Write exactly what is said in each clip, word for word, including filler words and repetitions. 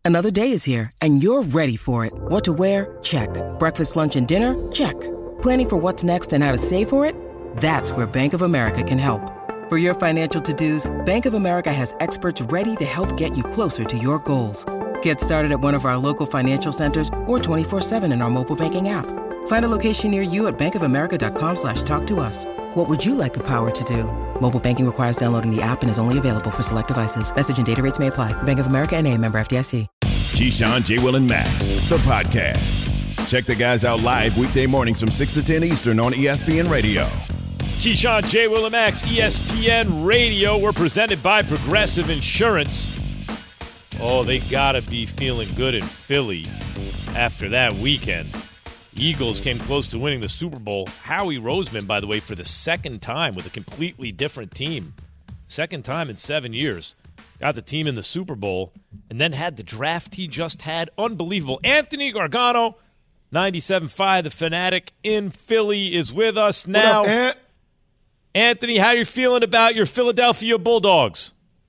Another day is here, and you're ready for it. What to wear? Check. Breakfast, lunch, and dinner? Check. Planning for what's next and how to save for it? That's where Bank of America can help. For your financial to-dos, Bank of America has experts ready to help get you closer to your goals. Get started at one of our local financial centers or twenty-four seven in our mobile banking app. Find a location near you at bankofamerica.com slash talk to us. What would you like the power to do? Mobile banking requires downloading the app and is only available for select devices. Message and data rates may apply. Bank of America N A, member F D I C. Keyshawn, J. Will, and Max, the podcast. Check the guys out live weekday mornings from six to ten Eastern on E S P N Radio. Keyshawn, J. Will, and Max, E S P N Radio. We're presented by Progressive Insurance. Oh, they got to be feeling good in Philly after that weekend. Eagles came close to winning the Super Bowl. Howie Roseman, by the way, for the second time with a completely different team. Second time in seven years. Got the team in the Super Bowl, and then had the draft he just had. Unbelievable. Anthony Gargano, ninety-seven point five, the Fanatic in Philly, is with us now. What up, Ant? Anthony, how you feeling about your Philadelphia Bulldogs?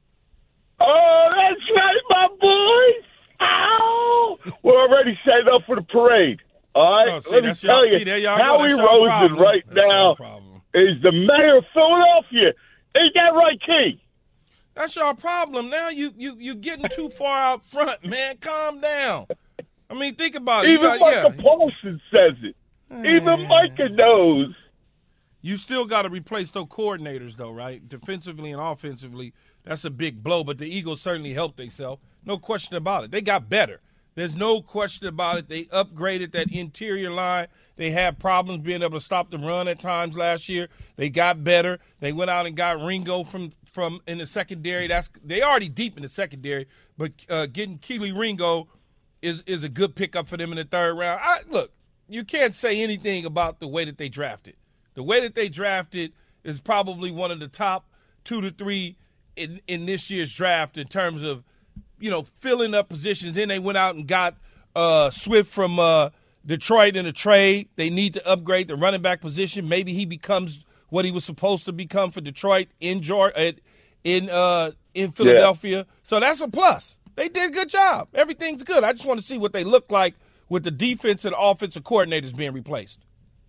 Oh, that's right, my boys. Ow! We're already set up for the parade. All right? Oh, see, Let me that's tell y'all- you, see, there y'all go. Howie That's y'all Roseman problem. right That's y'all now problem. is the mayor of Philadelphia. Ain't that right, Key? That's your problem. Now you you you getting too far out front, man. Calm down. I mean, think about it. You Even got- yeah. Micah Paulson says it. Even Micah knows. You still got to replace those coordinators, though, right? Defensively and offensively, that's a big blow. But the Eagles certainly helped themselves. No question about it. They got better. There's no question about it. They upgraded that interior line. They had problems being able to stop the run at times last year. They got better. They went out and got Ringo from from in the secondary. That's they already deep in the secondary, but uh, getting Keely Ringo is is a good pickup for them in the third round. I, look, you can't say anything about the way that they drafted. The way that they drafted is probably one of the top two to three in, in this year's draft in terms of, you know, filling up positions. Then they went out and got uh, Swift from uh, Detroit in a trade. They need to upgrade the running back position. Maybe he becomes what he was supposed to become for Detroit in Georgia, in uh, in Philadelphia. Yeah. So that's a plus. They did a good job. Everything's good. I just want to see what they look like with the defense and offensive coordinators being replaced.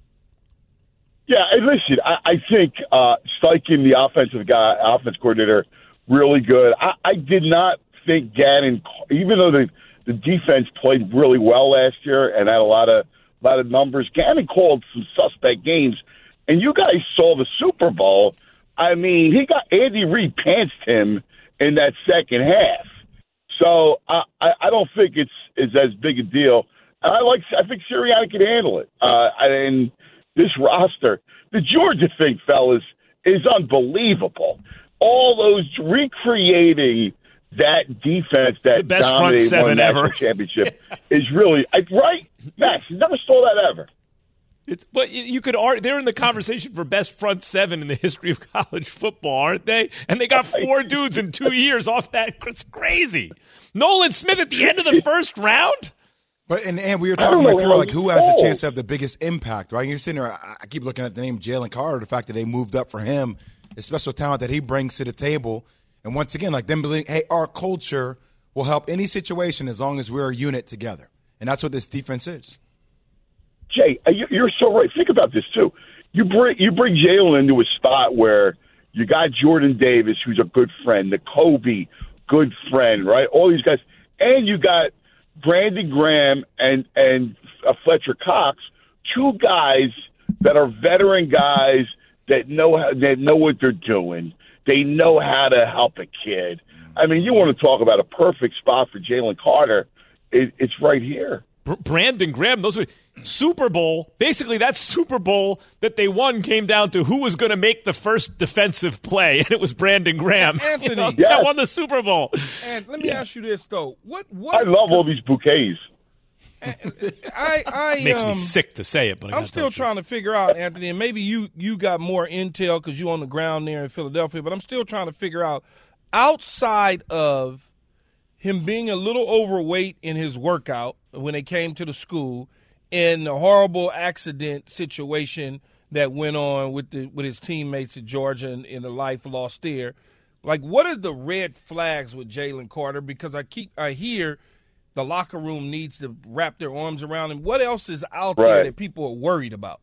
Yeah, and listen, I, I think uh, Steichen, the offensive guy, offense coordinator, really good. I, I did not think Gannon, even though the, the defense played really well last year and had a lot of a lot of numbers, Gannon called some suspect games. And you guys saw the Super Bowl. I mean, he got Andy Reid pantsed him in that second half. So uh, I, I don't think it's is as big a deal. And I like I think Sirianni can handle it. Uh, and this roster, the Georgia thing, fellas, is unbelievable. All those recreating that defense that the best front dominated seven one ever. national championship is really right. Max, you never saw that ever. It's, but you could argue they're in the conversation for best front seven in the history of college football, aren't they? And they got four dudes in two years off that. It's crazy. Nolan Smith at the end of the first round. But and, and we were talking before, like who has a chance to have the biggest impact, right? You're sitting there. I, I keep looking at the name Jalen Carter, the fact that they moved up for him, the special talent that he brings to the table, and once again, like them believing, hey, our culture will help any situation as long as we're a unit together, and that's what this defense is. Jay, you're so right. Think about this too. You bring you bring Jalen into a spot where you got Jordan Davis, who's a good friend, the Kobe, good friend, right? All these guys, and you got Brandon Graham and and uh, Fletcher Cox, two guys that are veteran guys that know how, that know what they're doing. They know how to help a kid. I mean, you want to talk about a perfect spot for Jalen Carter? It, it's right here. Brandon Graham, those were Super Bowl. Basically, that Super Bowl that they won came down to who was going to make the first defensive play, and it was Brandon Graham. Anthony, you know, yes. that won the Super Bowl. And let me yeah. ask you this though: what? What? I love all these bouquets. I, I makes um, me sick to say it, but I I'm still trying to figure out, Anthony, and maybe you you got more intel because you're on the ground there in Philadelphia. But I'm still trying to figure out, outside of him being a little overweight in his workout when they came to the school, and the horrible accident situation that went on with the with his teammates at Georgia and, and the life lost there. Like, what are the red flags with Jalen Carter? Because I keep I hear the locker room needs to wrap their arms around him? What else is out Right. there that people are worried about?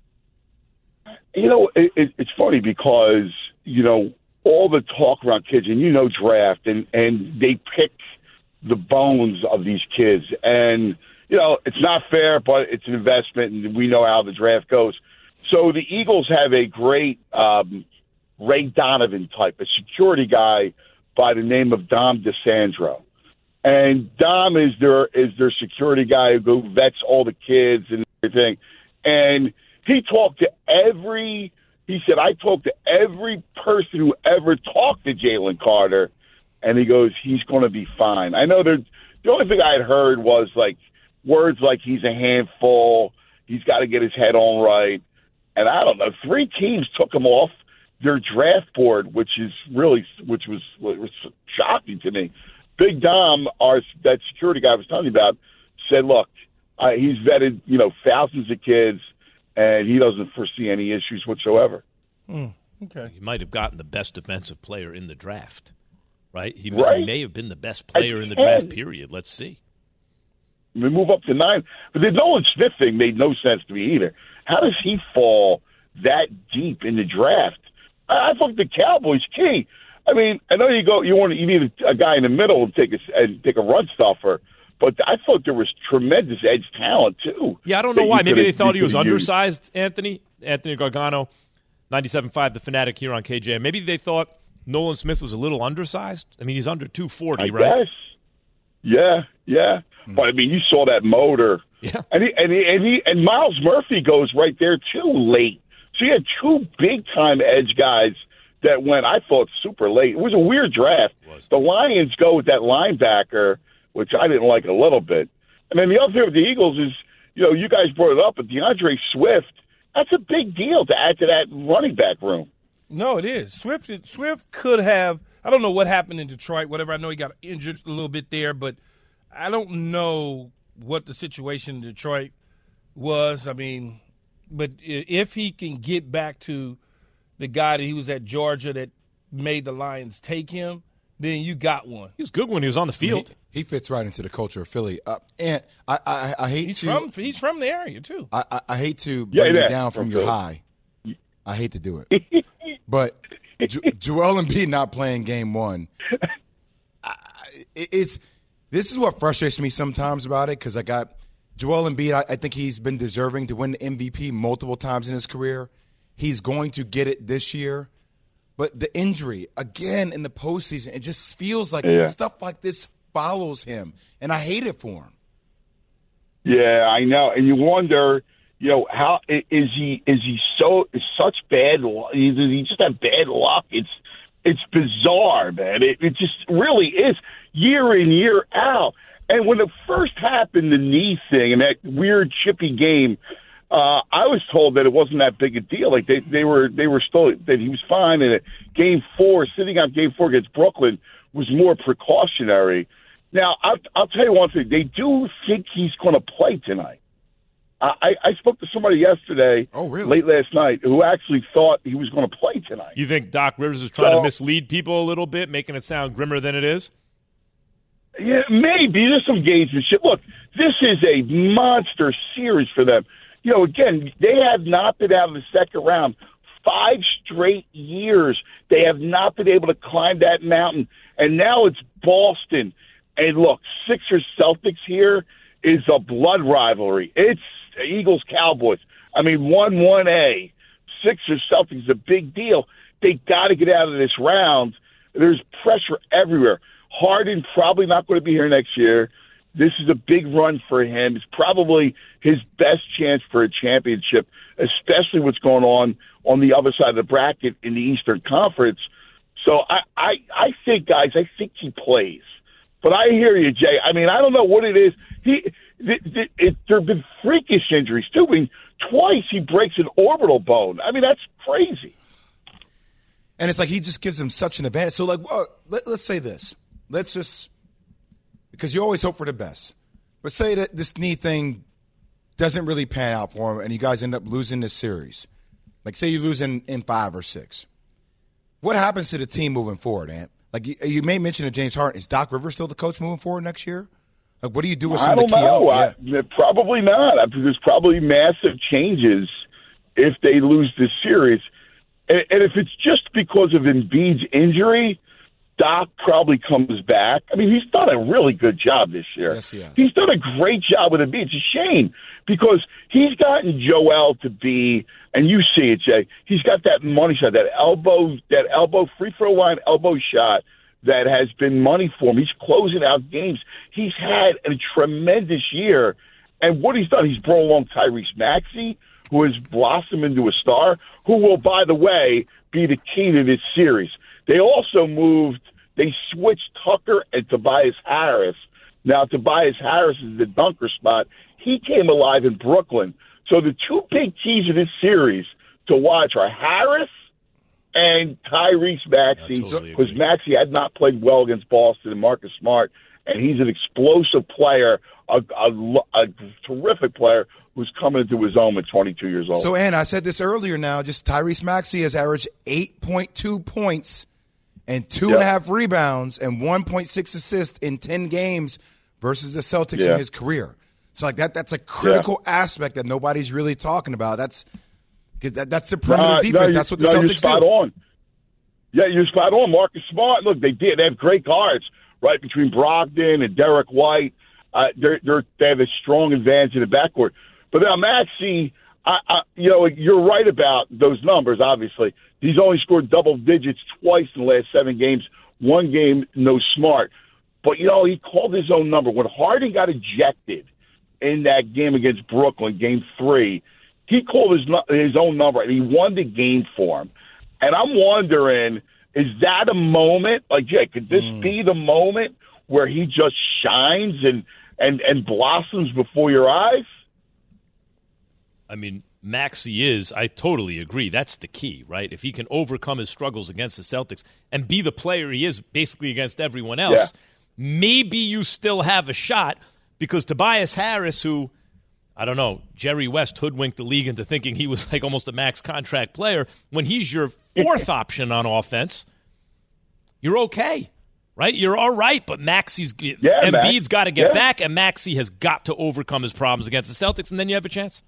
You know, it, it, it's funny because, you know, all the talk around kids, and you know draft, and, and they pick the bones of these kids. And, you know, it's not fair, but it's an investment, and we know how the draft goes. So the Eagles have a great um, Ray Donovan type, a security guy by the name of Dom DeSandro. And Dom is their, is their security guy who vets all the kids and everything. And he talked to every – he said, I talked to every person who ever talked to Jalen Carter, and he goes, he's going to be fine. I know there, the only thing I had heard was, like, words like he's a handful, he's got to get his head on right. And I don't know, three teams took him off their draft board, which is really – which was, was shocking to me. Big Dom, our that security guy I was telling you about, said, look, uh, he's vetted, you know, thousands of kids, and he doesn't foresee any issues whatsoever. Mm, okay. He might have gotten the best defensive player in the draft, right? He, Right. he may have been the best player I in the can. draft, period. Let's see. We move up to nine. But the Nolan Smith thing made no sense to me either. How does he fall that deep in the draft? I, I thought the Cowboys key. I mean, I know you go, you want, you need a, a guy in the middle and take a and take a run stuffer, but I thought there was tremendous edge talent too. Yeah, I don't know that why. you Maybe they could've- thought you he was could've used. undersized, Anthony. Anthony Gargano, ninety-seven point five, The Fanatic here on K J M. Maybe they thought Nolan Smith was a little undersized. I mean, he's under two forty, I right? guess. Yeah, yeah. Hmm. But I mean, you saw that motor. Yeah. And he, and he, and he, and Miles Murphy goes right there too late. So you had two big time edge guys that went, I thought, super late. It was a weird draft. was. The Lions go with that linebacker, which I didn't like a little bit. And then the other thing with the Eagles is, you know, you guys brought it up, but DeAndre Swift, that's a big deal to add to that running back room. No, it is. Swift Swift could have – I don't know what happened in Detroit, whatever. I know he got injured a little bit there, but I don't know what the situation in Detroit was. I mean, but if he can get back to the guy that he was at Georgia that made the Lions take him, then you got one. He was good when he was on the field. He, he fits right into the culture of Philly. Uh, and I, I, I hate He's to from he's from the area too. I, I, I hate to Yeah, bring yeah, you down from from your Philly. high. I hate to do it, but jo- Joel Embiid not playing game one. I, it- it's this is what frustrates me sometimes about it because I got Joel Embiid. I, I think he's been deserving to win the M V P multiple times in his career. He's going to get it this year. But the injury, again, in the postseason, it just feels like Yeah. stuff like this follows him. And I hate it for him. Yeah, I know, and you wonder, you know, how i- is he? Is he so is such bad? lu- Does he just have bad luck? It's it's bizarre, man. It, it just really is year in year out. And when it first happened, the knee thing and that weird chippy game, uh, I was told that it wasn't that big a deal. Like they they were they were still that he was fine. And game four, sitting on game four against Brooklyn was more precautionary. Now, I'll, I'll tell you one thing. They do think he's going to play tonight. I, I spoke to somebody yesterday, Oh, really? late last night, who actually thought he was going to play tonight. You think Doc Rivers is trying So- to mislead people a little bit, making it sound grimmer than it is? Yeah, maybe. There's some gamesmanship. Look, this is a monster series for them. You know, again, they have not been out of the second round. Five straight years, they have not been able to climb that mountain. And now it's Boston. And look, Sixers Celtics here is a blood rivalry. It's Eagles Cowboys. I mean, one one A. Sixers Celtics is a big deal. They got to get out of this round. There's pressure everywhere. Harden probably not going to be here next year. This is a big run for him. It's probably his best chance for a championship, especially what's going on on the other side of the bracket in the Eastern Conference. So I, I, I think, guys, I think he plays. But I hear you, Jay. I mean, I don't know what it is. He, th- th- it, there have been freakish injuries, too. I mean, twice he breaks an orbital bone. I mean, that's crazy. And it's like he just gives him such an advantage. So, like, well, let, let's say this. Let's just – because you always hope for the best. But say that this knee thing doesn't really pan out for him and you guys end up losing this series. Like, say you lose in, in five or six. What happens to the team moving forward, Ant? Like, you, you may mention to James Harden. Is Doc Rivers still the coach moving forward next year? Like, what do you do with some I of the don't key know. out? Yeah. I, probably not. I, there's probably massive changes if they lose this series. And, and if it's just because of Embiid's injury, Doc probably comes back. I mean, he's done a really good job this year. Yes, he has. He's done a great job with Embiid. It's a shame because he's gotten Joel to be, and you see it, Jay, he's got that money shot, that elbow, that elbow free throw line elbow shot that has been money for him. He's closing out games. He's had a tremendous year. And what he's done, he's brought along Tyrese Maxey, who has blossomed into a star, who will, by the way, be the key to this series. They also moved, they switched Tucker and Tobias Harris. Now, Tobias Harris is the dunker spot. He came alive in Brooklyn. So the two big keys of this series to watch are Harris and Tyrese Maxey, because totally Maxey had not played well against Boston and Marcus Smart, and he's an explosive player, a, a, a terrific player who's coming into his own at twenty-two years old. So, Ann, I said this earlier now, just Tyrese Maxey has averaged eight point two points and two yep. and a half rebounds and one point six assists in ten games versus the Celtics yeah. in his career. So, like, that that's a critical yeah. aspect that nobody's really talking about. That's that, that's the perimeter uh, defense. No, that's what the no, Celtics you're spot do. On. Yeah, you're spot on. Marcus Smart, look, they did. They have great guards, right, between Brogdon and Derek White. Uh, they're, they're, they have a strong advantage in the backcourt. But now Maxey, I, I, you know, you're right about those numbers, obviously. He's only scored double digits twice in the last seven games. One game, no Smart. But, you know, he called his own number. When Harden got ejected in that game against Brooklyn, game three, he called his his own number, and he won the game for him. And I'm wondering, is that a moment? Like, Jay, could this mm. be the moment where he just shines and, and, and blossoms before your eyes? I mean, Maxey is, I totally agree. That's the key, right? If he can overcome his struggles against the Celtics and be the player he is basically against everyone else, yeah. maybe you still have a shot, because Tobias Harris, who, I don't know, Jerry West hoodwinked the league into thinking he was like almost a max contract player. When he's your fourth option on offense, you're okay, right? You're all right, but Maxey's yeah, Embiid's Max. got to get yeah. back, and Maxey has got to overcome his problems against the Celtics, and then you have a chance.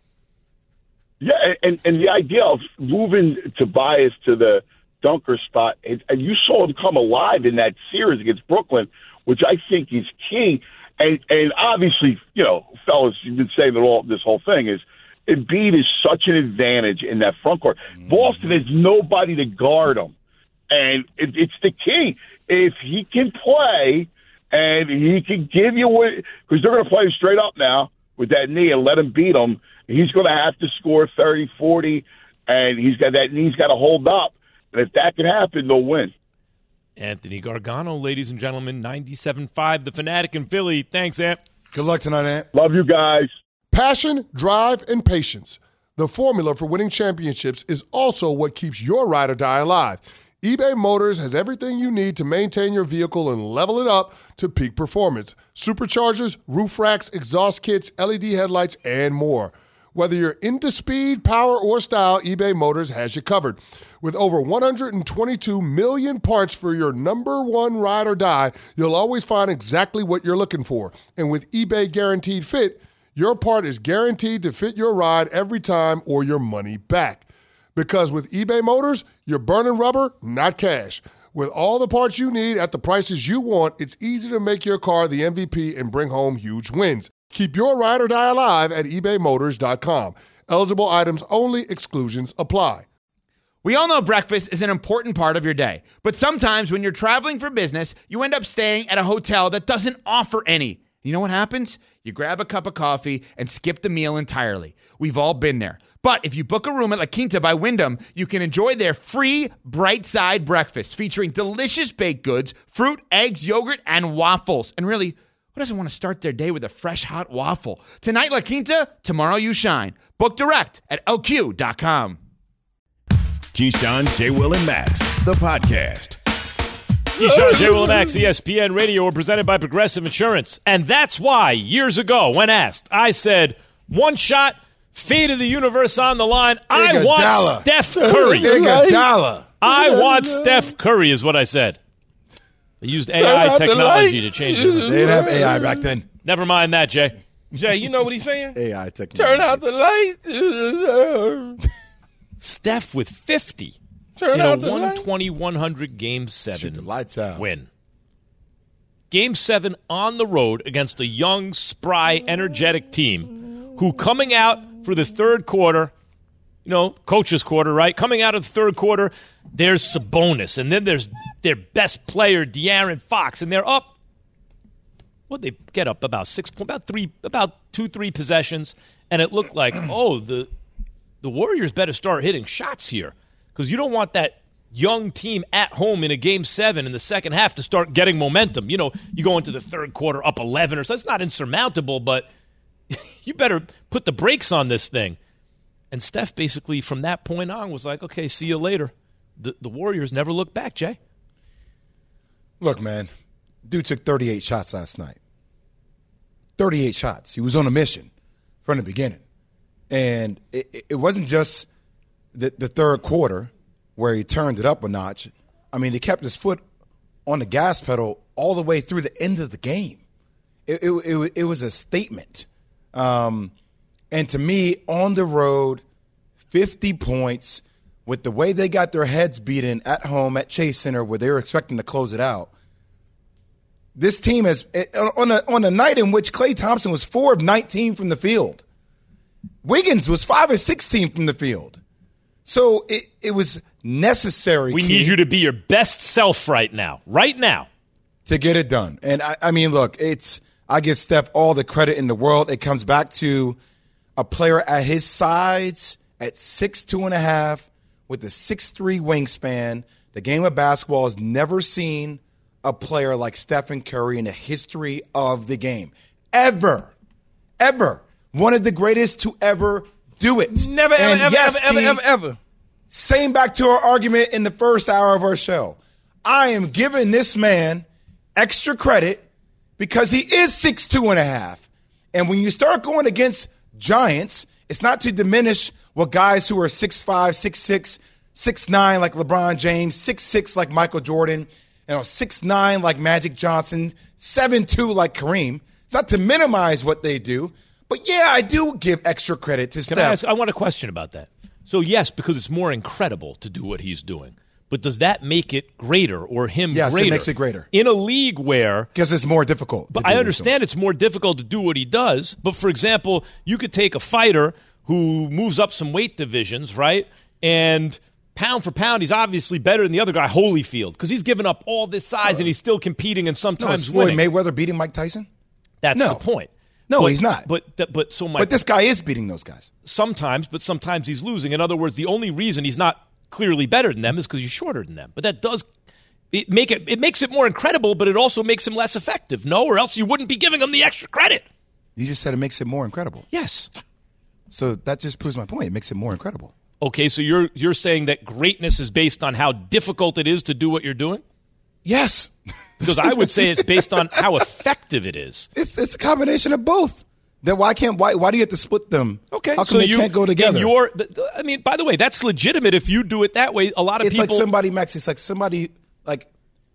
Yeah, and, and the idea of moving Tobias to the dunker spot, and, and you saw him come alive in that series against Brooklyn, which I think is key. And, and obviously, you know, fellas, you've been saying that all this whole thing is Embiid is such an advantage in that front court. Mm-hmm. Boston has nobody to guard him, and it, it's the key. If he can play and he can give you what, because they're going to play him straight up now with that knee and let him beat him. He's going to have to score thirty, forty, and he's got that knee's got to hold up. And if that can happen, they'll win. Anthony Gargano, ladies and gentlemen, ninety-seven point five, The Fanatic in Philly. Thanks, Ant. Good luck tonight, Ant. Love you guys. Passion, drive, and patience. The formula for winning championships is also what keeps your ride or die alive. eBay Motors has everything you need to maintain your vehicle and level it up to peak performance. Superchargers, roof racks, exhaust kits, L E D headlights, and more. Whether you're into speed, power, or style, eBay Motors has you covered. With over one hundred twenty-two million parts for your number one ride or die, you'll always find exactly what you're looking for. And with eBay Guaranteed Fit, your part is guaranteed to fit your ride every time or your money back. Because with eBay Motors, you're burning rubber, not cash. With all the parts you need at the prices you want, it's easy to make your car the M V P and bring home huge wins. Keep your ride or die alive at ebay motors dot com. Eligible items only. Exclusions apply. We all know breakfast is an important part of your day, but sometimes when you're traveling for business, you end up staying at a hotel that doesn't offer any. You know what happens? You grab a cup of coffee and skip the meal entirely. We've all been there. But if you book a room at La Quinta by Wyndham, you can enjoy their free Bright Side breakfast featuring delicious baked goods, fruit, eggs, yogurt, and waffles. And really, who doesn't want to start their day with a fresh, hot waffle? Tonight, La Quinta, tomorrow you shine. Book direct at L Q dot com. Keyshawn, J. Will, and Max, the podcast. Keyshawn, J. Will, and Max, E S P N Radio, are presented by Progressive Insurance. And that's why, years ago, when asked, I said, one shot, fate of the universe on the line. I want Iguodala. Steph Curry. Iguodala. I want Steph Curry is what I said. They used A I technology to change it. They didn't have A I back then. Never mind that, Jay. Jay, you know what he's saying? A I technology. Turn out the lights. Steph with fifty Turn in out a the one twenty one hundred Game seven Shoot the lights out. win. Game seven on the road against a young, spry, energetic team who coming out for the third quarter, you know, coach's quarter, right? Coming out of the third quarter, there's Sabonis, and then there's their best player, De'Aaron Fox, and they're up. What they get up about six, about three, about two, three possessions, and it looked like, oh, the the Warriors better start hitting shots here because you don't want that young team at home in a game seven in the second half to start getting momentum. You know, you go into the third quarter up eleven or so. It's not insurmountable, but you better put the brakes on this thing. And Steph basically from that point on was like, okay, see you later. The, the Warriors never looked back, Jay. Look, man, dude took thirty-eight shots last night. thirty-eight shots. He was on a mission from the beginning. And it, it wasn't just the, the third quarter where he turned it up a notch. I mean, he kept his foot on the gas pedal all the way through the end of the game. It, it, it, it was a statement. Um, and to me, on the road, fifty points, with the way they got their heads beaten at home at Chase Center where they were expecting to close it out, this team has, on a, on a night in which Klay Thompson was four of nineteen from the field, Wiggins was five of sixteen from the field. So it, it was necessary. We Key, need you to be your best self right now, right now. To get it done. And, I, I mean, look, it's I give Steph all the credit in the world. It comes back to a player at his size, at six two and a half, with a six three wingspan. The game of basketball has never seen a player like Stephen Curry in the history of the game. Ever. Ever. One of the greatest to ever do it. Never, and ever, yes, ever, Key, ever, ever, ever. Same back to our argument in the first hour of our show. I am giving this man extra credit because he is six two and a half. And when you start going against giants, it's not to diminish what guys who are six five, six six, six nine like LeBron James, six six like Michael Jordan, you know, six nine like Magic Johnson, seven two like Kareem. It's not to minimize what they do. But, yeah, I do give extra credit to Can Steph. I ask, I want a question about that. So, yes, because it's more incredible to do what he's doing. But does that make it greater or him yes, greater? Yes, it makes it greater. In a league where... Because it's more difficult. But I understand it's more difficult to do what he does. But, for example, you could take a fighter who moves up some weight divisions, right? And pound for pound, he's obviously better than the other guy, Holyfield, because he's given up all this size and he's still competing and sometimes no, is Floyd winning. Mayweather beating Mike Tyson? That's no. the point. No, but, he's not. But th- but so my But this guy is beating those guys. Sometimes, but sometimes he's losing. In other words, the only reason he's not clearly better than them is because he's shorter than them. But that does it make it it makes it more incredible, but it also makes him less effective. No, or else you wouldn't be giving him the extra credit. You just said it makes it more incredible. Yes. So that just proves my point. It makes it more incredible. Okay, so you're you're saying that greatness is based on how difficult it is to do what you're doing? Yes. Because I would say it's based on how effective it is. It's it's a combination of both. Then why can't why why do you have to split them? Okay, how come so they you, can't go together? Your, I mean, by the way, that's legitimate if you do it that way. A lot of it's people. It's like somebody, Max. It's like somebody like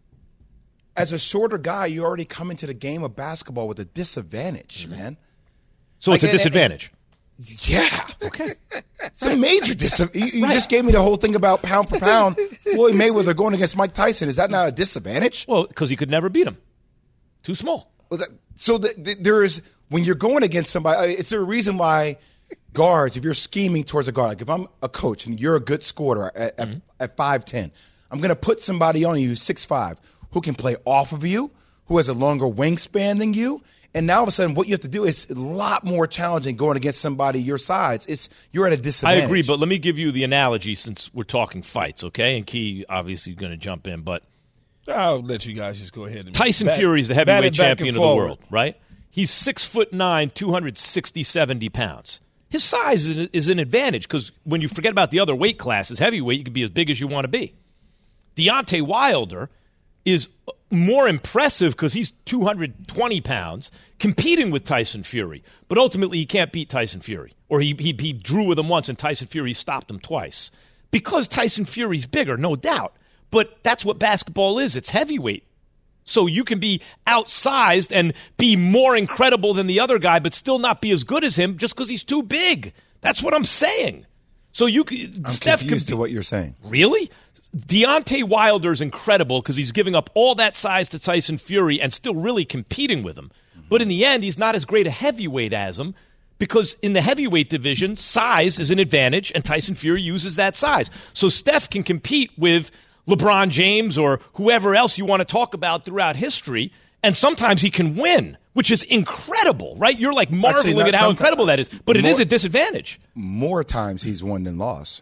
as a shorter guy, you already come into the game of basketball with a disadvantage, mm-hmm. man. So like, it's a disadvantage. And, and, yeah. Okay. It's a major disadvantage. You, you right. just gave me the whole thing about pound for pound. Floyd Mayweather going against Mike Tyson. Is that not a disadvantage? Well, because he could never beat him. Too small. Well, that, so the, the, there is, when you're going against somebody, it's a reason why guards, if you're scheming towards a guard, like if I'm a coach and you're a good scorer at, mm-hmm. at, at five ten, I'm going to put somebody on you who's six five, who can play off of you, who has a longer wingspan than you. And now all of a sudden, what you have to do is a lot more challenging going against somebody your size. It's you're at a disadvantage. I agree, but let me give you the analogy since we're talking fights, okay? And Key obviously going to jump in, but I'll let you guys just go ahead. And Tyson back, Fury is the heavyweight champion of the forward. world, right? He's six foot nine, two hundred sixty, seventy pounds. His size is, is an advantage because when you forget about the other weight classes, heavyweight, you can be as big as you want to be. Deontay Wilder is more impressive because he's two hundred twenty pounds competing with Tyson Fury. But ultimately, he can't beat Tyson Fury. Or he, he, he drew with him once and Tyson Fury stopped him twice. Because Tyson Fury's bigger, no doubt. But that's what basketball is. It's heavyweight. So you can be outsized and be more incredible than the other guy, but still not be as good as him just because he's too big. That's what I'm saying. So you could, I'm Steph confused could be, to what you're saying. Really? Deontay Wilder's incredible because he's giving up all that size to Tyson Fury and still really competing with him. Mm-hmm. But in the end, he's not as great a heavyweight as him because in the heavyweight division, size is an advantage, and Tyson Fury uses that size. So Steph can compete with LeBron James or whoever else you want to talk about throughout history, and sometimes he can win, which is incredible, right? You're like marveling Actually, at how incredible that is, but it more, is a disadvantage. More times he's won than lost.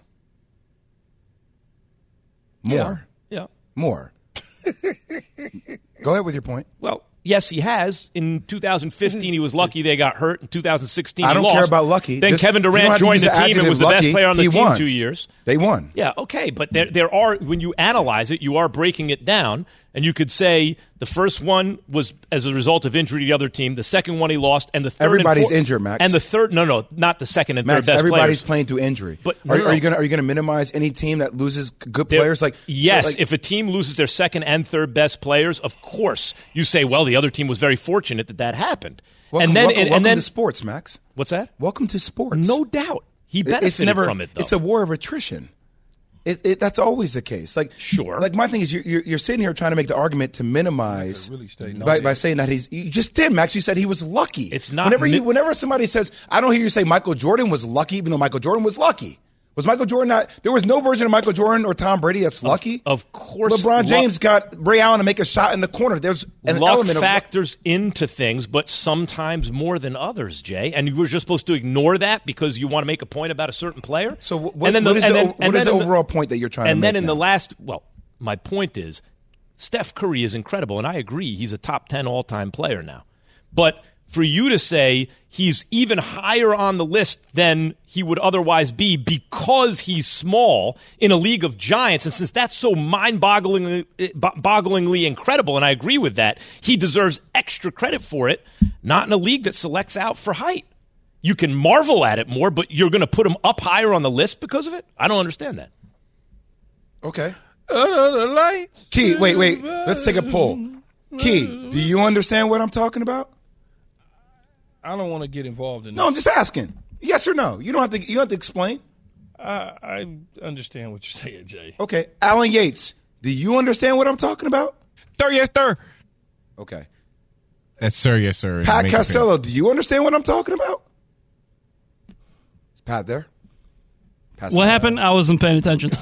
More. Yeah. yeah. More. Go ahead with your point. Well, yes, he has. In two thousand fifteen, he was lucky they got hurt. In two thousand sixteen, I don't he lost. care about lucky. Then This, Kevin Durant joined the team and was the lucky. best player on the he team won. two years. They won. Yeah, okay, but there, there are, when you analyze it, you are breaking it down, and you could say the first one was as a result of injury to the other team, the second one he lost, and the third Everybody's and four, injured, Max. And the third, no, no, not the second and Max, third best everybody's players. playing through injury. But no, are, no, are you no. going to are you going to minimize any team that loses good There- players? Like yes, so, like, if a team loses their second and third best players, of course you say, well, the other team was very fortunate that that happened. welcome, and then, welcome, and, welcome and then to sports, Max. what's that? Welcome to sports. No doubt, he It- benefited it's never, from it. Though It's a war of attrition. It, it, that's always the case. Like Sure. Like my thing is, you're, you're, you're sitting here trying to make the argument to minimize Really stay by, nosy. by saying that he's. You just did, Max. You said he was lucky. It's not Whenever mi- you, whenever somebody says, I don't hear you say Michael Jordan was lucky, even though Michael Jordan was lucky. Was Michael Jordan not? There was no version of Michael Jordan or Tom Brady that's lucky. of course, LeBron luck- James got Ray Allen to make a shot in the corner. There's an luck element of luck. factors into things, but sometimes more than others, Jay. And you were just supposed to ignore that because you want to make a point about a certain player. So what, and then what the, is and the, then, what and is then the in overall point that you're trying to And make then in now? the last, well, my point is, Steph Curry is incredible, and I agree he's a top ten all-time player now. But for you to say he's even higher on the list than he would otherwise be because he's small in a league of giants, and since that's so mind-bogglingly bogglingly incredible, and I agree with that, he deserves extra credit for it, not in a league that selects out for height. You can marvel at it more, but you're going to put him up higher on the list because of it? I don't understand that. Okay. Under the lights. Key, wait, wait. Let's take a poll. Key, do you understand what I'm talking about? I don't want to get involved in this. No, I'm just asking. Yes or no? You don't have to. You don't have to explain. I, I understand what you're saying, Jay. Okay. Alan Yates, do you understand what I'm talking about? Sir, yes, sir. Okay. That's sir, yes, sir. Pat Make it Costello, do you understand what I'm talking about? Is Pat there? Pat's What not happened? I wasn't paying attention.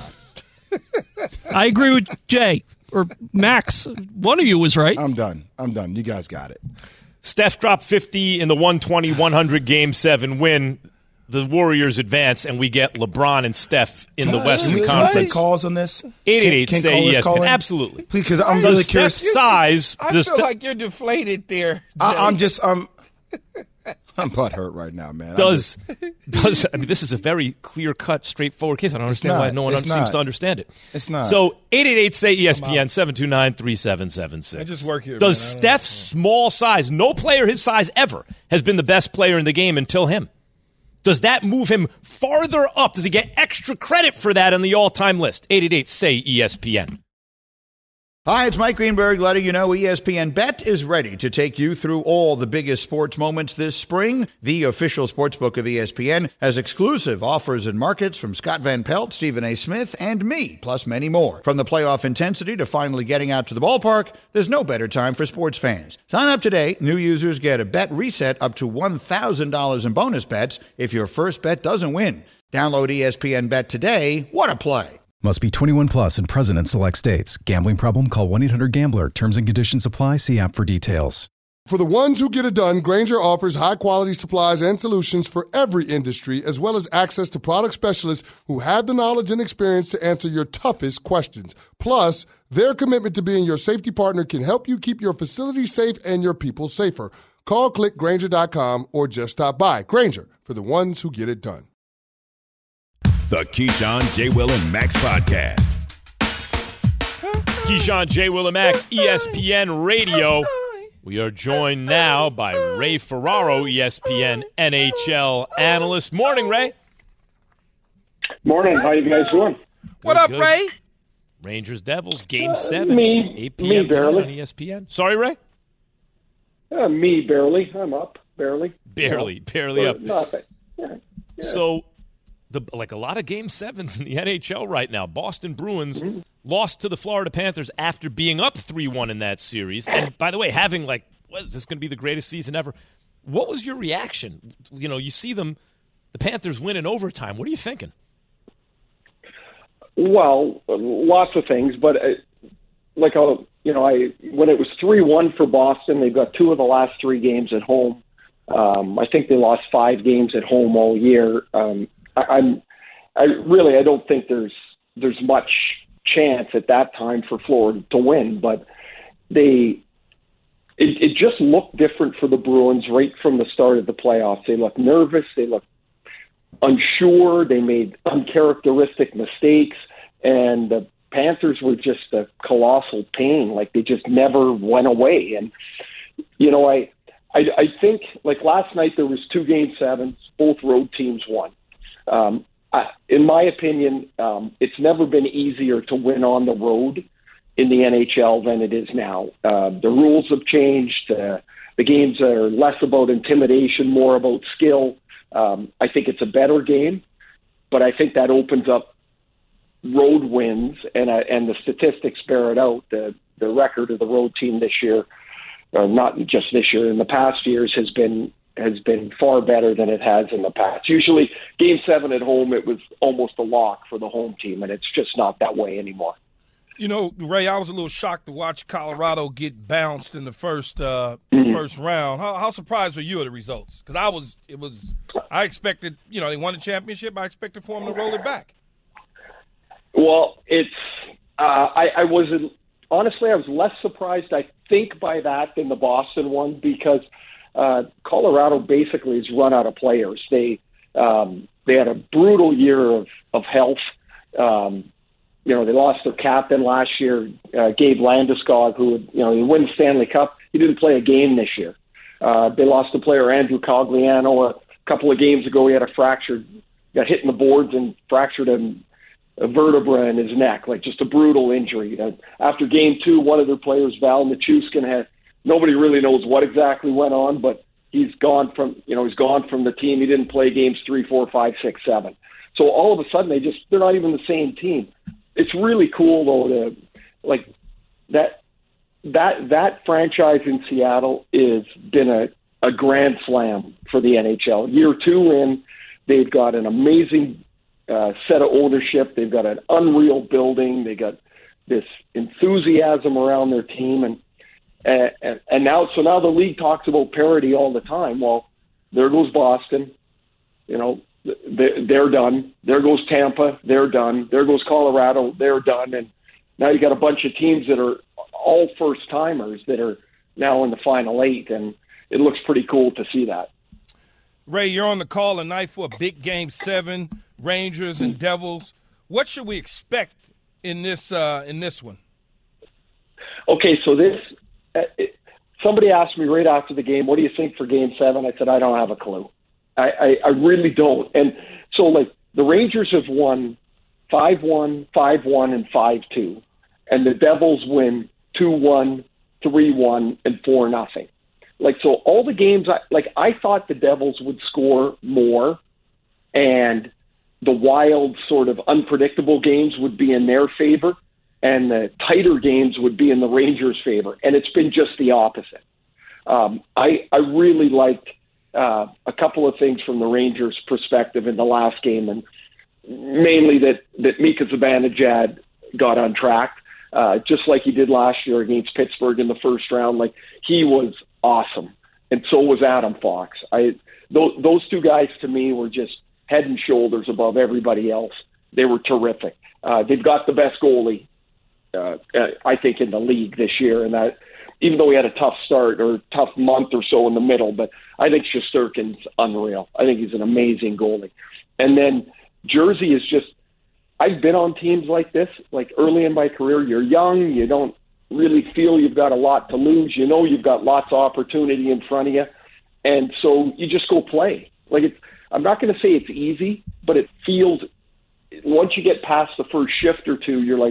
I agree with Jay or Max. One of you was right. I'm done. I'm done. You guys got it. Steph dropped fifty in the one twenty one hundred Game seven win. The Warriors advance, and we get LeBron and Steph in Can the I- Western can we- can I Conference. take calls on this? eight eight eight Can- can say callers E S P N. call in? Absolutely. Please, because I'm Does really curious. Steph's size. I does feel Ste- like you're deflated there, Jay. I, I'm just. I'm. I'm butt hurt right now, man. I'm does just- does I mean this is a very clear cut, straightforward case. I don't understand not. why no one It's seems not. to understand it. It's not. So eight eight eight say E S P N seven two nine three seven seven six. I just work here, Does man. I don't Steph's small size, no player his size ever has been the best player in the game until him? Does that move him farther up? Does he get extra credit for that on the all-time list? eight eight eight say E S P N. Hi, it's Mike Greenberg letting you know E S P N Bet is ready to take you through all the biggest sports moments this spring. The official sportsbook of E S P N has exclusive offers and markets from Scott Van Pelt, Stephen A. Smith, and me, plus many more. From the playoff intensity to finally getting out to the ballpark, there's no better time for sports fans. Sign up today. New users get a bet reset up to one thousand dollars in bonus bets if your first bet doesn't win. Download E S P N Bet today. What a play. Must be twenty-one plus and present in select states. Gambling problem? Call one eight hundred gambler. Terms and conditions apply. See app for details. For the ones who get it done, Grainger offers high-quality supplies and solutions for every industry, as well as access to product specialists who have the knowledge and experience to answer your toughest questions. Plus, their commitment to being your safety partner can help you keep your facility safe and your people safer. Call, click Grainger dot com, or just stop by. Grainger, for the ones who get it done. The Keyshawn, J. Will, and Max podcast. Keyshawn, J. Will, and Max, E S P N Radio. We are joined now by Ray Ferraro, E S P N N H L analyst. Morning, Ray. Morning. How you guys doing? What Good, up, good. Ray? Rangers Devils, Game Uh, seven, me. eight p.m. Me, barely. on E S P N. Sorry, Ray? Uh, me, barely. I'm up, barely. Barely, You know, barely but up. Not that, yeah, yeah. So, the like a lot of Game sevens in the N H L right now, Boston Bruins Mm-hmm. lost to the Florida Panthers after being up three one in that series. And, by the way, having, like, what, is this going to be the greatest season ever? What was your reaction? You know, you see them, the Panthers win in overtime. What are you thinking? Well, lots of things, but uh, like uh, you know, I when it was three one for Boston, they've got two of the last three games at home. Um, I think they lost five games at home all year. Um, I, I'm, I really, I don't think there's there's much chance at that time for Florida to win, but they. It, it just looked different for the Bruins right from the start of the playoffs. They looked nervous. They looked unsure. They made uncharacteristic mistakes, and the Panthers were just a colossal pain. Like, they just never went away. And you know, I, I, I think like last night there was two game sevens. Both road teams won. Um, I, in my opinion, um, it's never been easier to win on the road in the N H L than it is now. Uh, the rules have changed. Uh, the games are less about intimidation, more about skill. Um, I think it's a better game, but I think that opens up road wins, and uh, and the statistics bear it out. The the record of the road team this year, uh, not just this year, in the past years, has been has been far better than it has in the past. Usually, Game Seven at home, it was almost a lock for the home team, and it's just not that way anymore. You know, Ray, I was a little shocked to watch Colorado get bounced in the first uh, mm-hmm. first round. How, how surprised were you at the results? Because I was, it was, I expected, you know, they won the championship. I expected for them to roll it back. Well, it's, uh, I, I was, honestly, I was less surprised, I think, by that than the Boston one, because uh, Colorado basically has run out of players. They, um, they had a brutal year of, of health. Um, You know, they lost their captain last year, uh, Gabe Landeskog, who would, you know, he won the Stanley Cup. He didn't play a game this year. Uh, they lost a player, Andrew Cogliano, a couple of games ago. He had a fractured, got hit in the boards and fractured a, a vertebra in his neck, like just a brutal injury. Uh, after game two, one of their players, Val Nichushkin, had, nobody really knows what exactly went on, but he's gone from, you know, he's gone from the team. He didn't play games three, four, five, six, seven. So all of a sudden, they just, they're not even the same team. It's really cool though to like that that that franchise in Seattle has been a, a grand slam for the N H L. Year two in, they've got an amazing uh, set of ownership. They've got an unreal building. They got this enthusiasm around their team, and and, and now so now the league talks about parity all the time. Well, there goes Boston, you know. They're done. There goes Tampa. They're done. There goes Colorado. They're done. And now you got a bunch of teams that are all first timers that are now in the final eight, and it looks pretty cool to see that. Ray, you're on the call tonight for a big game seven, Rangers and Devils. What should we expect in this uh, in this one? Okay, so this uh, it, somebody asked me right after the game, "What do you think for Game Seven?" I said, "I don't have a clue." I, I, I really don't. And so, like, the Rangers have won five one, five one, and five two. And the Devils win two one, three one, and four nothing. Like, so all the games, I, like, I thought the Devils would score more, and the wild, sort of unpredictable games would be in their favor, and the tighter games would be in the Rangers' favor. And it's been just the opposite. Um, I, I really liked Uh, a couple of things from the Rangers' perspective in the last game, and mainly that, that Mika Zibanejad got on track, uh, just like he did last year against Pittsburgh in the first round. Like, he was awesome, and so was Adam Fox. I th- those two guys, to me, were just head and shoulders above everybody else. They were terrific. Uh, they've got the best goalie, uh, I think, in the league this year, and that, even though he had a tough start or tough month or so in the middle, but I think Shesterkin's unreal. I think he's an amazing goalie. And then Jersey is just, I've been on teams like this, like early in my career. You're young, you don't really feel you've got a lot to lose. You know you've got lots of opportunity in front of you. And so you just go play. Like, it's, I'm not going to say it's easy, but it feels, once you get past the first shift or two, you're like,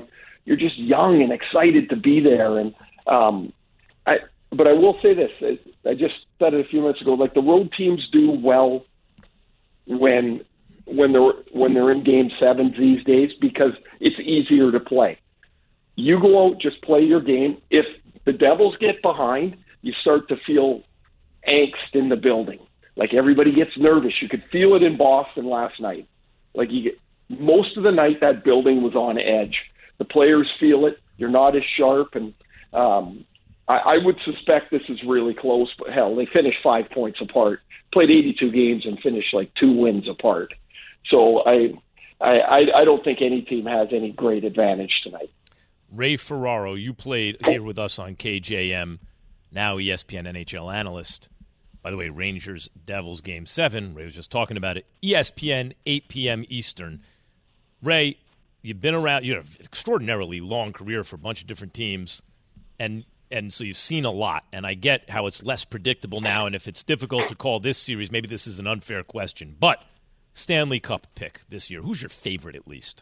you're just young and excited to be there. And um, I, but I will say this: I just said it a few minutes ago. Like the road teams do well when when they're when they're in game sevens these days because it's easier to play. You go out, just play your game. If the Devils get behind, you start to feel angst in the building. Like everybody gets nervous. You could feel it in Boston last night. Like you get, most of the night that building was on edge. The players feel it. You're not as sharp, and um, I, I would suspect this is really close. But hell, they finished five points apart. Played eighty-two games and finished like two wins apart. So I, I, I don't think any team has any great advantage tonight. Ray Ferraro, you played here with us on K J M, now E S P N N H L analyst. By the way, Rangers Devils game seven. Ray was just talking about it. E S P N, eight p.m. Eastern. Ray, you've been around. You have an extraordinarily long career for a bunch of different teams, and and so you've seen a lot. And I get how it's less predictable now, and if it's difficult to call this series, maybe this is an unfair question. But Stanley Cup pick this year, who's your favorite at least?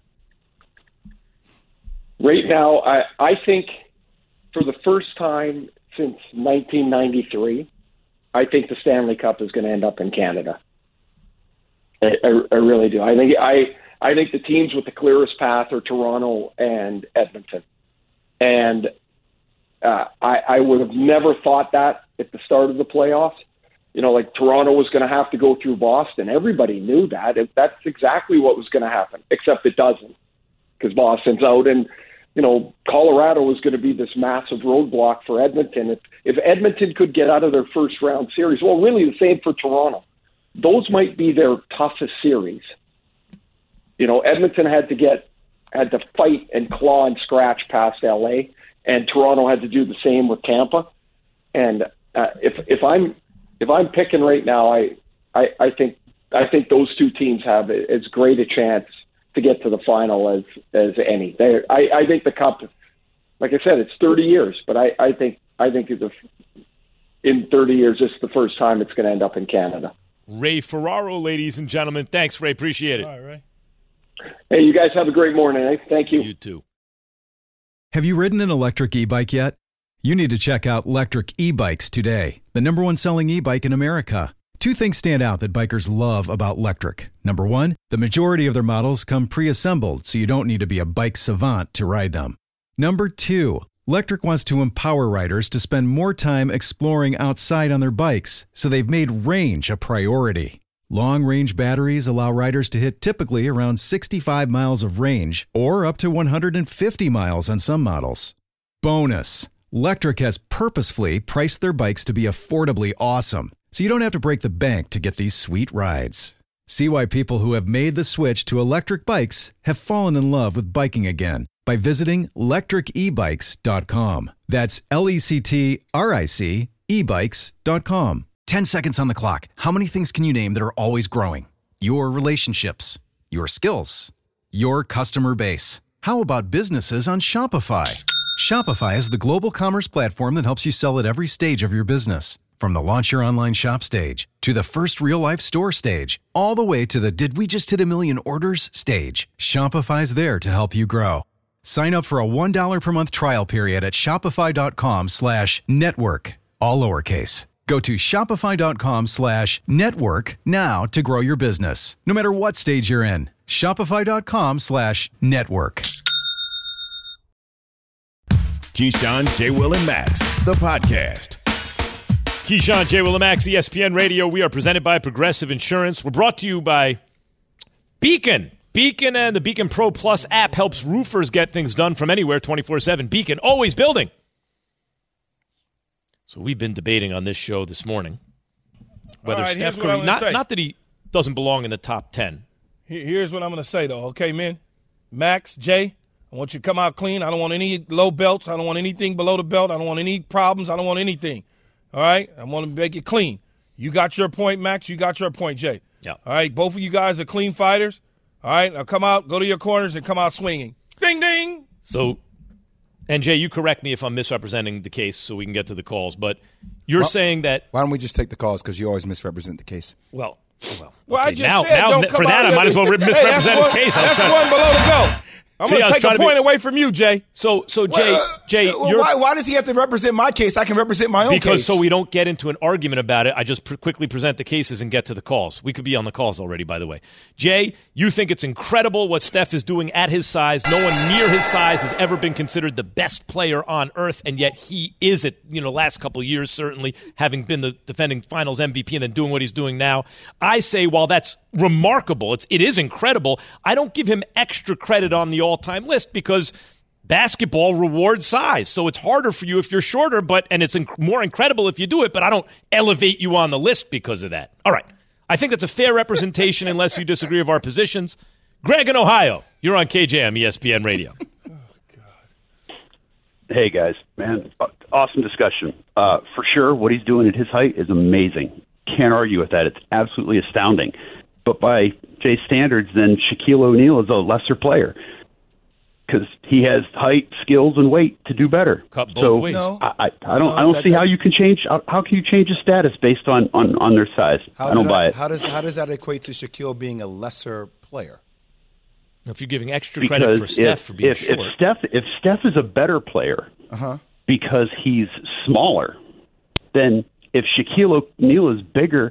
Right now, I, I think for the first time since nineteen ninety-three, I think the Stanley Cup is going to end up in Canada. I, I, I really do. I think I I think the teams with the clearest path are Toronto and Edmonton, and uh, I, I would have never thought that at the start of the playoffs. You know, like Toronto was going to have to go through Boston. Everybody knew that. It, that's exactly what was going to happen, except it doesn't because Boston's out and. You know, Colorado was going to be this massive roadblock for Edmonton. If, if Edmonton could get out of their first round series, well, really the same for Toronto. Those might be their toughest series. You know, Edmonton had to get had to fight and claw and scratch past L A, and Toronto had to do the same with Tampa. And uh, if if I'm if I'm picking right now, I, I I think I think those two teams have as great a chance to get to the final as as any. They, I, I think the Cup, like I said, it's thirty years, but I, I think I think it's a, in thirty years, this is the first time it's going to end up in Canada. Ray Ferraro, ladies and gentlemen. Thanks, Ray. Appreciate it. All right, Ray. Hey, you guys have a great morning. Eh? Thank you. You too. Have you ridden an electric e-bike yet? You need to check out Electric E-Bikes today, the number one selling e-bike in America. Two things stand out that bikers love about Lectric. Number one, the majority of their models come pre-assembled, so you don't need to be a bike savant to ride them. Number two, Lectric wants to empower riders to spend more time exploring outside on their bikes, so they've made range a priority. Long-range batteries allow riders to hit typically around sixty-five miles of range, or up to one hundred fifty miles on some models. Bonus, Lectric has purposefully priced their bikes to be affordably awesome, so you don't have to break the bank to get these sweet rides. See why people who have made the switch to electric bikes have fallen in love with biking again by visiting lectric e bikes dot com. That's L E C T R I C e bikes dot com. Ten seconds on the clock. How many things can you name that are always growing? Your relationships, your skills, your customer base. How about businesses on Shopify? Shopify is the global commerce platform that helps you sell at every stage of your business. From the launch your online shop stage, to the first real-life store stage, all the way to the did we just hit a million orders stage, Shopify's there to help you grow. Sign up for a one dollar per month trial period at shopify.com slash network, all lowercase. Go to shopify.com slash network now to grow your business, no matter what stage you're in. Shopify.com slash network. Keyshawn, J. Will, and Max, the podcast. Keyshawn, J. Will, and Max, E S P N Radio. We are presented by Progressive Insurance. We're brought to you by Beacon. Beacon and the Beacon Pro Plus app helps roofers get things done from anywhere twenty-four seven. Beacon, always building. So we've been debating on this show this morning whether right, Steph Curry, Curry, not, not that he doesn't belong in the top ten. Here's what I'm going to say, though. Okay, man? Max, Jay, I want you to come out clean. I don't want any low belts. I don't want anything below the belt. I don't want any problems. I don't want anything. All right? I want to make it clean. You got your point, Max. You got your point, Jay. Yeah. All right? Both of you guys are clean fighters. All right? Now come out, go to your corners, and come out swinging. Ding, ding. So, and Jay, you correct me if I'm misrepresenting the case so we can get to the calls, but you're well, saying that. Why don't we just take the calls because you always misrepresent the case? Well, well, well okay. I just now, said, now don't for that, out I might as well hey, misrepresent his one, case. That's trying. one below the belt. I'm going to take a point be, away from you, Jay. So, so Jay, well, Jay, well, you're, why, why does he have to represent my case? I can represent my own because case. So we don't get into an argument about it. I just pr- quickly present the cases and get to the calls. We could be on the calls already, by the way. Jay, you think it's incredible what Steph is doing at his size. No one near his size has ever been considered the best player on earth, and yet he is it. You know, last couple of years certainly, having been the defending Finals M V P and then doing what he's doing now. I say, while that's remarkable, it's it is incredible. I don't give him extra credit on the all-time list because basketball rewards size. So it's harder for you if you're shorter, but and it's inc- more incredible if you do it, but I don't elevate you on the list because of that. All right. I think that's a fair representation unless you disagree of our positions. Greg in Ohio, you're on K J M E S P N Radio. Hey, guys. Man, awesome discussion. Uh, for sure, what he's doing at his height is amazing. Can't argue with that. It's absolutely astounding. But by Jay's standards, then Shaquille O'Neal is a lesser player because he has height, skills, and weight to do better. Cut both so ways. I, I, I don't, No, I don't that- see that- how you can change. How, how can you change his status based on, on, on their size? How I don't did buy it. How does how does that equate to Shaquille being a lesser player? If you're giving extra Because credit for Steph if, for being if, short. if Steph if Steph is a better player Uh-huh. because he's smaller, then if Shaquille O'Neal is bigger,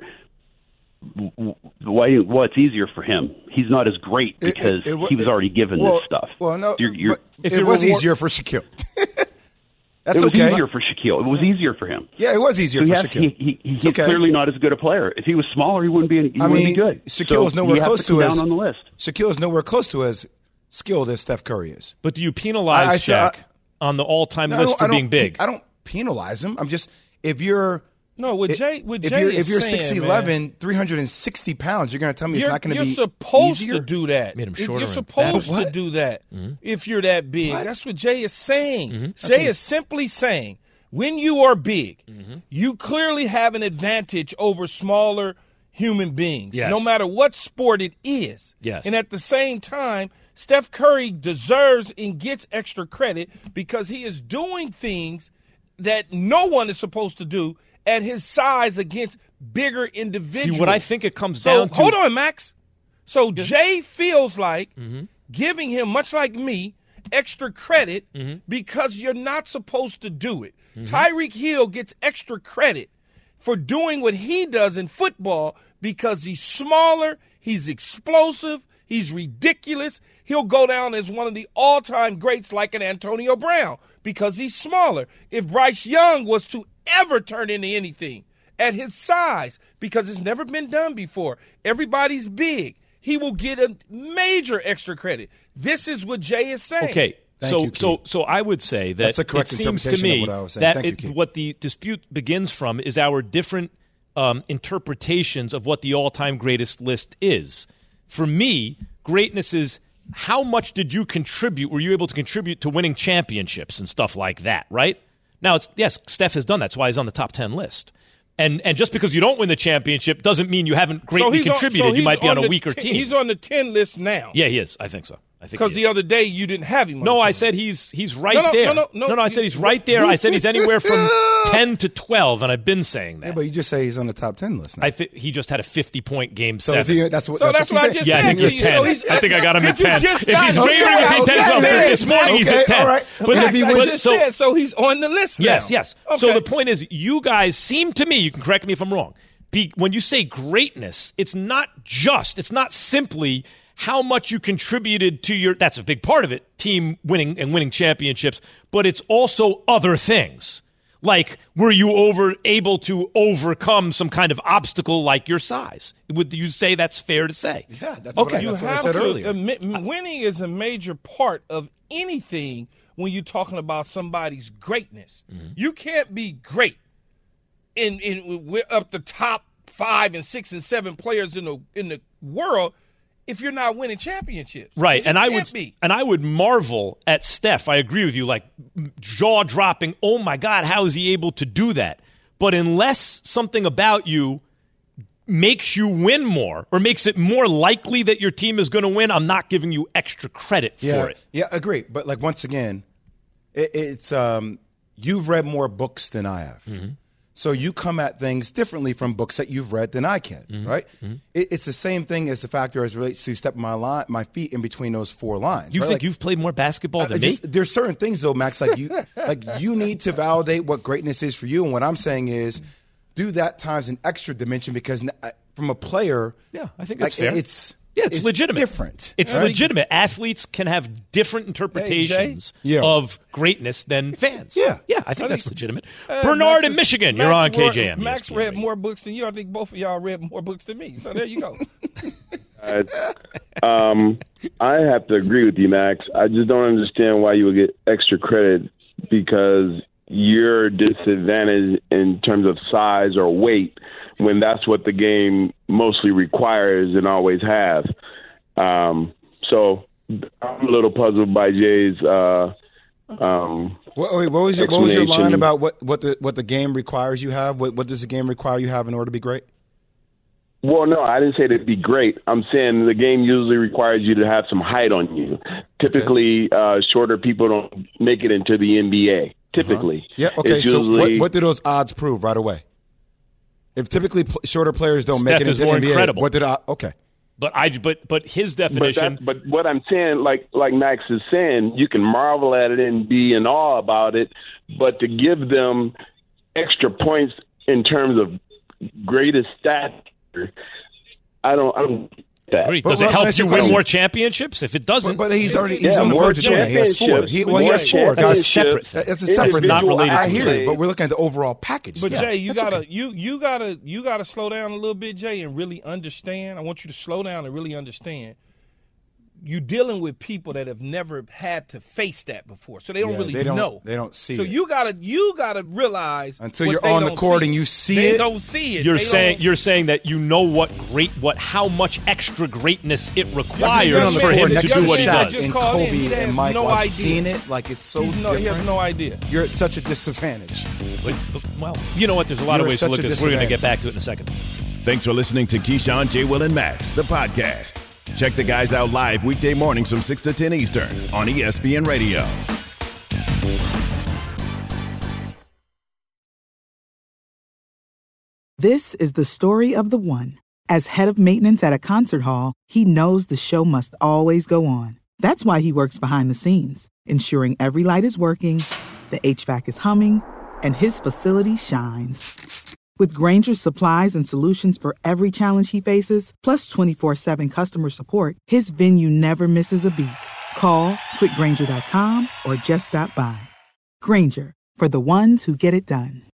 w- why? What's easier for him? He's not as great It- because it- it wa- he was already given well, this stuff. Well, no, You're- you're- but If it you're was reward- easier for Shaquille. That's it was okay. easier for Shaquille. It was easier for him. Yeah, it was easier So for yes, Shaquille. he, he, he's It's okay. clearly not as good a player. If he was smaller, he wouldn't be. He I wouldn't mean, be good. Shaquille so is nowhere you have close to, come to down as on the list. Shaquille is nowhere close to as skilled as Steph Curry is. But do you penalize I- I- Shaq I- on the all-time No, I list don't- for I don't- being big? I don't penalize him. I'm just if you're No, what if- Jay, what if Jay you're is if you're saying, six man, eleven, three hundred sixty pounds, you're going to tell me you're, it's not going to you're be supposed easier? to do that. Made him If shorter You're and supposed fatter. to do that Mm-hmm. if you're that big. What? That's what Jay is saying. Mm-hmm. Jay is simply saying when you are big, Mm-hmm. you clearly have an advantage over smaller human beings, Yes. no matter what sport it is. Yes. And at the same time, Steph Curry deserves and gets extra credit because he is doing things that no one is supposed to do at his size against bigger individuals. See, what I think it comes So down to. hold on, Max. So Jay feels like Mm-hmm. giving him, much like me, extra credit Mm-hmm. because you're not supposed to do it. Tyreek Hill gets extra credit for doing what he does in football because he's smaller, he's explosive, he's ridiculous. He'll go down as one of the all-time greats like an Antonio Brown because he's smaller. If Bryce Young was to ever turn into anything at his size, because it's never been done before, everybody's big, he will get a major extra credit. This is what Jay is saying. Okay. Thank so, you, Keith. so, so I would say that That's a correct it seems to interpretation me of what I was saying. that Thank you, it, Keith. what the dispute begins from is our different um, interpretations of what the all-time greatest list is. For me, greatness is how much did you contribute? Were you able to contribute to winning championships and stuff like that? Right now, it's yes, Steph has done that. That's why he's on the top ten list. And and just because you don't win the championship doesn't mean you haven't greatly he's on- contributed. so you he's might be on a the weaker ten- team. He's on the ten list now. Yeah, he is. I think so. I think Because he the is. other day you didn't have him on No, the I ten said list. he's he's right No, no, there. no, no, no. I said he's right there. I said he's anywhere from ten to twelve, and I've been saying that. Yeah, but you just say he's on the top ten list now. I think he just had a fifty-point game So seven. is he, that's what, So that's, that's what I you just said? yeah, I said think to just you. ten. So he's- I think I got him at you ten. just If got he's him. raving Okay, between ten and twelve, okay. this morning he's Okay, at ten. all right. But Okay, if Max, he I was just so, said, so he's on the list now. yes, yes. Okay. So the point is, you guys seem to me, you can correct me if I'm wrong, be, when you say greatness, it's not just, it's not simply how much you contributed to your, that's a big part of it, team winning and winning championships, but it's also other things. Like, were you over able to overcome some kind of obstacle like your size? Would you say that's fair to say? Yeah, that's Okay. what I, You that's what I have said to earlier. admit, winning is a major part of anything when you're talking about somebody's greatness. Mm-hmm. You can't be great in in we're up the top five and six and seven players in the in the world if you're not winning championships. You Right, just and I can't would be. and I would marvel at Steph. I agree with you, like jaw dropping. Oh my God, how is he able to do that? But unless something about you makes you win more or makes it more likely that your team is going to win, I'm not giving you extra credit yeah, for it. Yeah, agree. But like once again, it, it's um, you've read more books than I have. Mm-hmm. So you come at things differently from books that you've read than I can, Mm-hmm. right? Mm-hmm. It, it's the same thing as the factor as it relates to stepping my line, my feet in between those four lines. You right? think Like, you've played more basketball I- than I just- me? There's certain things though, Max. Like you, like you need to validate what greatness is for you. And what I'm saying is, do that times an extra dimension because n- I- from a player, Yeah, I think like, that's fair. It's Yeah, it's, legitimate. different. It's right? legitimate. Athletes can have different interpretations Yeah. of greatness than fans. Yeah. yeah, I think I that's think- legitimate. Uh, Bernard Max in is- Michigan, Max you're on K read- J M. Max E S P N read Radio. more books than you. I think both of y'all read more books than me. So there you go. Uh, um, I have to agree with you, Max. I just don't understand why you would get extra credit because you're disadvantaged in terms of size or weight when that's what the game mostly requires and always has. Um, so I'm a little puzzled by Jay's. Uh, um, What, wait, what was your what was your line explanation. about what, what the what the game requires you have? What what does the game require you have in order to be great? Well, no, I didn't say it'd be great. I'm saying the game usually requires you to have some height on you. Typically, uh, shorter people don't make it into the N B A. Typically, Yeah. Okay. It's So what, usually- what do those odds prove right away? If typically pl- shorter players don't make Steph it is into the more N B A, incredible. what did I? Okay. But I but but his But, definition. that, but what I'm saying, like like Max is saying, you can marvel at it and be in awe about it, but to give them extra points in terms of greatest stature, I don't. I don't get that. Agreed. Does it help you win more championships? If it doesn't, But, but he's already he's Yeah, on the more verge of doing it. He has four. He, well, he has four. That's a guys. separate thing. That's a separate thing. Not related I to hear the it, but we're looking at the overall package. But Yeah, Jay, you that's gotta okay. you you gotta you gotta slow down a little bit, Jay, and really understand. I want you to slow down and really understand. You dealing with people that have never had to face that before, so they don't Yeah, really they don't- know. they don't see So it. you gotta you gotta realize Until what you're they on the don't court see. and you see they it. don't see it. You're They saying don't- you're saying that you know what great what how much extra greatness it I've requires been on the for court him to next do to what he Shaq does. Just and called in. Kobe He has and Michael. no I've idea. seen it. Like it's so He's no, different. he has no idea. You're at such a disadvantage. But- but- well, you know what? There's a lot You're of ways to such look a at this. We're going to get disadvantage. back to it in a second. Thanks for listening to Keyshawn, J. Will, and Max, the podcast. Check the guys out live weekday mornings from six to ten Eastern on E S P N Radio. This is the story of the one. As head of maintenance at a concert hall, he knows the show must always go on. That's why he works behind the scenes, ensuring every light is working, the H V A C is humming, and his facility shines. With Grainger's supplies and solutions for every challenge he faces, plus twenty-four seven customer support, his venue never misses a beat. Call quick grainger dot com or just stop by. Grainger, for the ones who get it done.